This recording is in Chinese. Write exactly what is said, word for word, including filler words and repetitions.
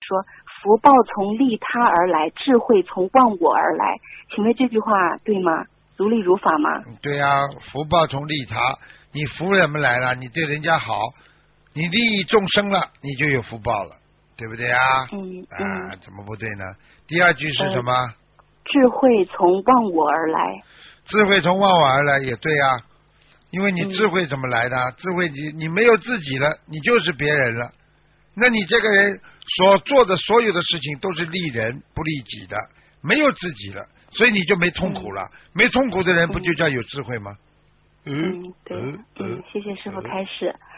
说福报从利他而来，智慧从忘我而来，请问这句话对吗？如理如法吗？ 对啊，福报从利他，你福什么来了？你对人家好，你利益众生了，你就有福报了，对不对啊？ 嗯啊， 嗯， 怎么不对呢？第二句是什么？呃、 智慧从忘我而来。 智慧从忘我而来也对啊，因为你智慧怎么来的？嗯、智慧你你没有自己了，你就是别人了。那你这个人所做的所有的事情都是利人不利己的，没有自己了，所以你就没痛苦了。嗯、没痛苦的人不就叫有智慧吗？ 嗯，对，嗯，谢谢师父开示。